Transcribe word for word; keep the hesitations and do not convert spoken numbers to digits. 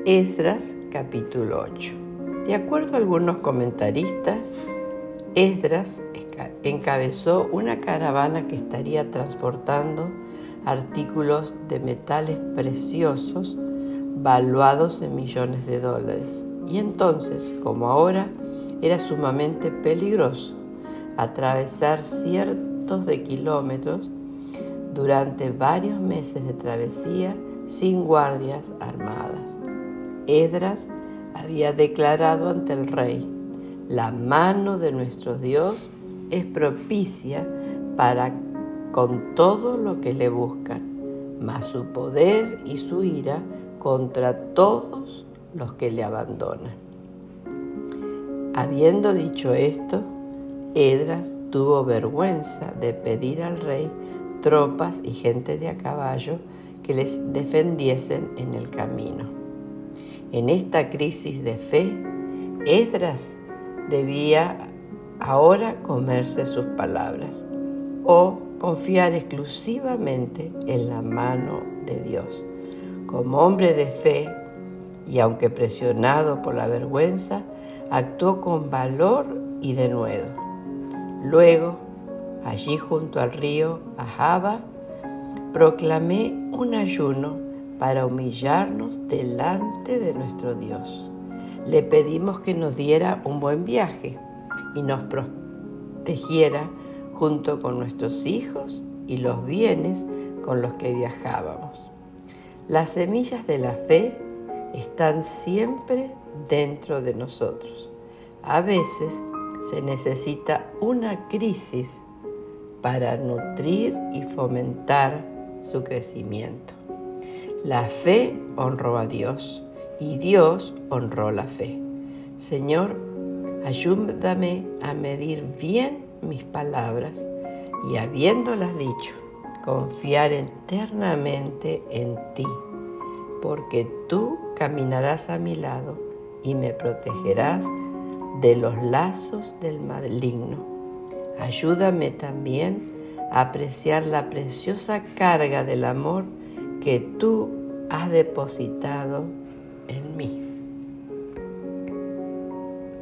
Esdras capítulo ocho. De acuerdo a algunos comentaristas, Esdras encabezó una caravana que estaría transportando artículos de metales preciosos valuados en millones de dólares. Y entonces, como ahora, era sumamente peligroso atravesar cientos de kilómetros durante varios meses de travesía sin guardias armadas. Esdras había declarado ante el rey: la mano de nuestro Dios es propicia para con todo lo que le buscan, mas su poder y su ira contra todos los que le abandonan. Habiendo dicho esto, Esdras tuvo vergüenza de pedir al rey tropas y gente de a caballo que les defendiesen en el camino. En esta crisis de fe, Esdras debía ahora comerse sus palabras o confiar exclusivamente en la mano de Dios. Como hombre de fe, y aunque presionado por la vergüenza, actuó con valor y denuedo. Luego, allí junto al río Ahava, proclamé un ayuno para humillarnos delante de nuestro Dios. Le pedimos que nos diera un buen viaje y nos protegiera junto con nuestros hijos y los bienes con los que viajábamos. Las semillas de la fe están siempre dentro de nosotros. A veces se necesita una crisis para nutrir y fomentar su crecimiento. La fe honró a Dios y Dios honró la fe. Señor, ayúdame a medir bien mis palabras y, habiéndolas dicho, confiar eternamente en ti, porque tú caminarás a mi lado y me protegerás de los lazos del maligno. Ayúdame también a apreciar la preciosa carga del amor que tú has depositado en mí.